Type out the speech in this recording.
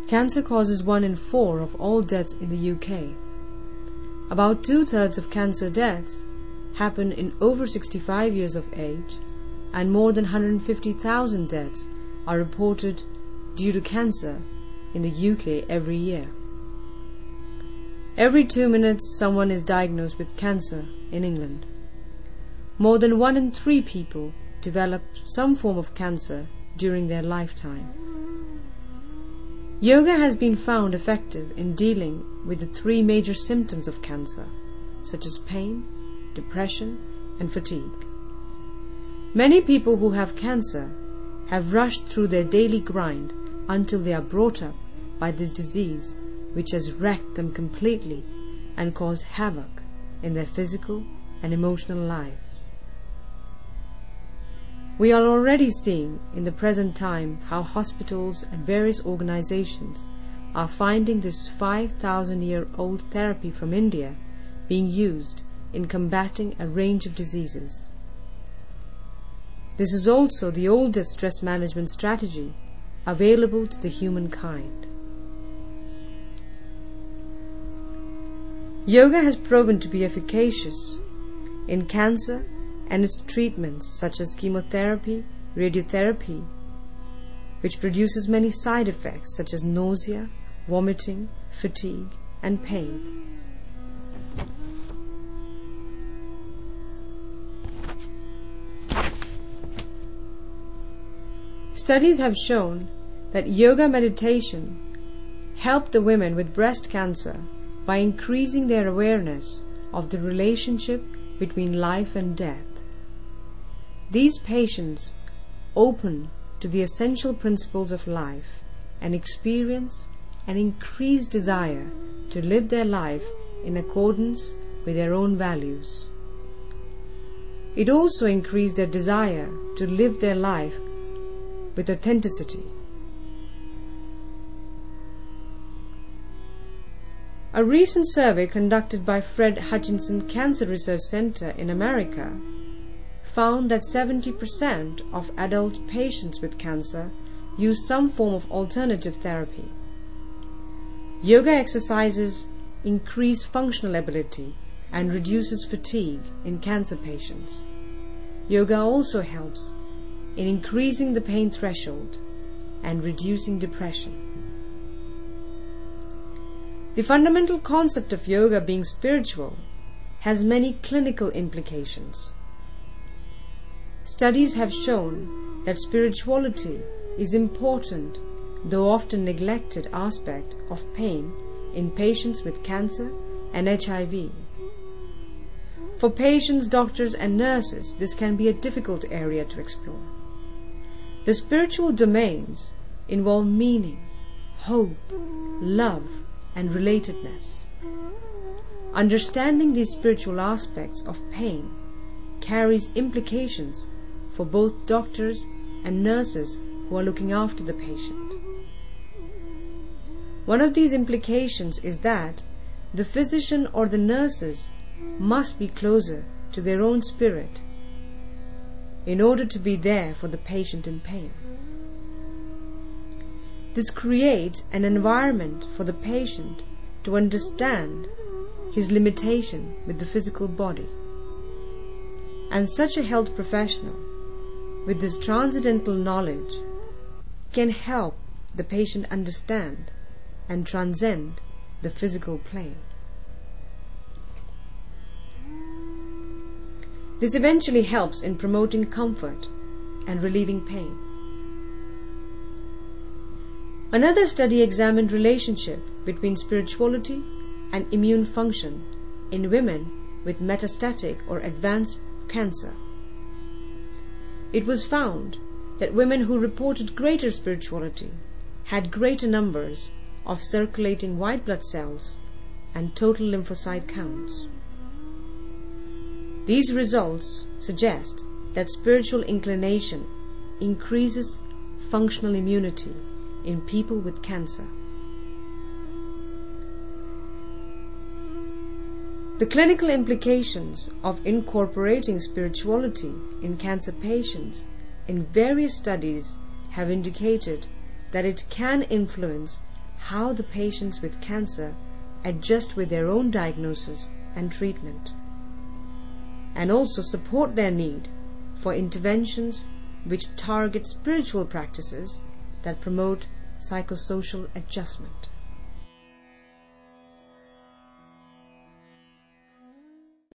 Cancer causes 1 in 4 of all deaths in the UK. About 2/3 of cancer deaths happen in over 65 years of age, and more than 150,000 deaths are reported due to cancer in the UK every year. Every 2 minutes someone is diagnosed with cancer in England. More than 1 in 3 people develop some form of cancer during their lifetime. Yoga has been found effective in dealing with the 3 major symptoms of cancer, such as pain, depression, and fatigue. Many people who have cancer have rushed through their daily grind until they are brought up by this disease, which has wrecked them completely and caused havoc in their physical and emotional lives. We are already seeing in the present time how hospitals and various organizations are finding this 5,000-year-old therapy from India being used in combating a range of diseases. This is also the oldest stress management strategy available to the humankind. Yoga has proven to be efficacious in cancer and its treatments such as chemotherapy, radiotherapy, which produces many side effects such as nausea, vomiting, fatigue, and pain. Studies have shown that yoga meditation helped the women with breast cancer by increasing their awareness of the relationship between life and death. These patients open to the essential principles of life and experience an increased desire to live their life in accordance with their own values. It also increased their desire to live their life with authenticity. A recent survey conducted by Fred Hutchinson Cancer Research Center in America found that 70% of adult patients with cancer use some form of alternative therapy. Yoga exercises increase functional ability and reduces fatigue in cancer patients. Yoga also helps in increasing the pain threshold and reducing depression. The fundamental concept of yoga being spiritual has many clinical implications. Studies have shown that spirituality is important, though often neglected, aspect of pain in patients with cancer and HIV. For patients, doctors, and nurses, this can be a difficult area to explore. The spiritual domains involve meaning, hope, love, and relatedness. Understanding these spiritual aspects of pain carries implications for both doctors and nurses who are looking after the patient. One of these implications is that the physician or the nurses must be closer to their own spirit in order to be there for the patient in pain. This creates an environment for the patient to understand his limitation with the physical body. And such a health professional with this transcendental knowledge can help the patient understand and transcend the physical plane. This eventually helps in promoting comfort and relieving pain. Another study examined relationship between spirituality and immune function in women with metastatic or advanced cancer. It was found that women who reported greater spirituality had greater numbers of circulating white blood cells and total lymphocyte counts. These results suggest that spiritual inclination increases functional immunity in people with cancer. The clinical implications of incorporating spirituality in cancer patients in various studies have indicated that it can influence how the patients with cancer adjust with their own diagnosis and treatment, and also support their need for interventions which target spiritual practices that promote psychosocial adjustment.